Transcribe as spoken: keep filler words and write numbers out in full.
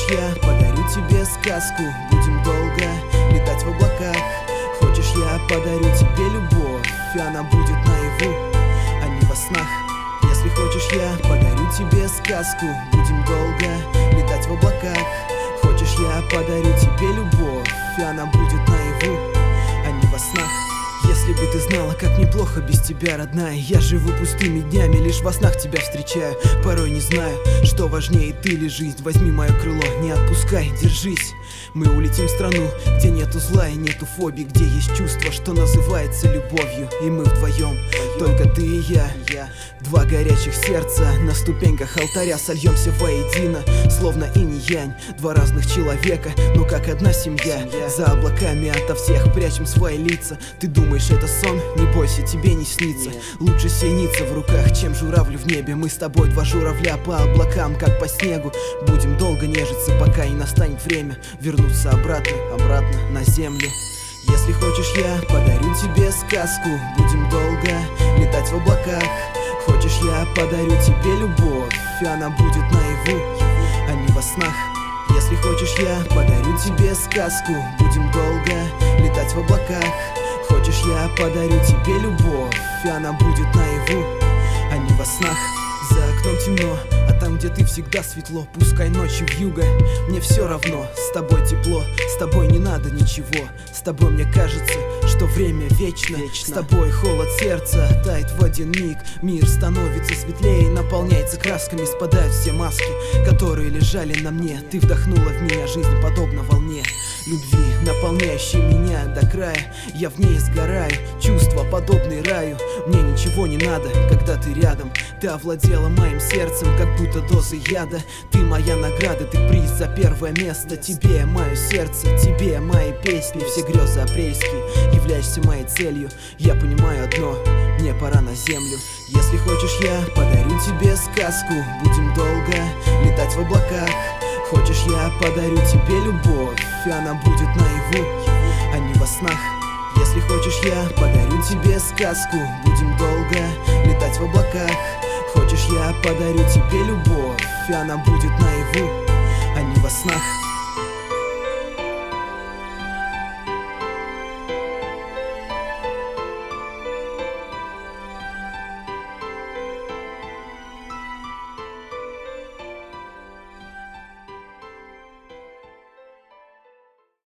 я подарю тебе сказку, будем долго летать в облаках. Хочешь, я подарю тебе любовь, и она будет наяву, а не во снах. Если хочешь, я подарю тебе сказку, будем долго летать в облаках. Хочешь, я подарю тебе любовь, и она будет наяву, а не во снах. Если бы ты знала, как неплохо без тебя, родная. Я живу пустыми днями, лишь во снах тебя встречаю. Порой не знаю, что важнее, ты или жизнь. Возьми мое крыло, не отпускай, держись. Мы улетим в страну, где нету зла и нету фобий, где есть чувство, что называется любовью. И мы вдвоем, только ты и я, два горячих сердца на ступеньках алтаря. Сольемся воедино, словно инь и янь. Два разных человека, но как одна семья. За облаками ото всех прячем свои лица. Ты думаешь, это сон? Не бойся, тебе не снится. Лучше синица в руках, чем журавль в небе. Мы с тобой два журавля по облакам, как по снегу. Будем долго нежиться, пока не настанет время вернуться обратно, обратно на землю. Если хочешь, я подарю тебе сказку, будем долго летать в облаках. Хочешь, я подарю тебе любовь, и она будет наяву, а не во снах. Если хочешь, я подарю тебе сказку, будем долго летать в облаках. Хочешь, я подарю тебе любовь, и она будет наяву, а не во снах. За окном темно, а там, где ты, всегда светло. Пускай ночью вьюга, мне все равно. С тобой тепло, с тобой не надо ничего. С тобой мне кажется, что время вечно, вечно. С тобой холод сердца тает в один миг. Мир становится светлее, наполняется красками. Спадают все маски, которые лежали на мне. Ты вдохнула в меня жизнь, подобно волне любви, наполняющей меня до края. Я в ней сгораю, чувства подобные раю. Мне ничего не надо, когда ты рядом. Ты овладела моим сердцем, как будто дозы яда. Ты моя награда, ты приз за первое место. Тебе мое сердце, тебе мои песни. Все грезы апрельские, являешься моей целью. Я понимаю одно, мне пора на землю. Если хочешь, я подарю тебе сказку, будем долго летать в облаках. Хочешь, я подарю тебе любовь, и она будет наяву, а не во снах. Если хочешь, я подарю тебе сказку, будем долго летать в облаках. Хочешь, я подарю тебе любовь, и она будет наяву, а не во снах.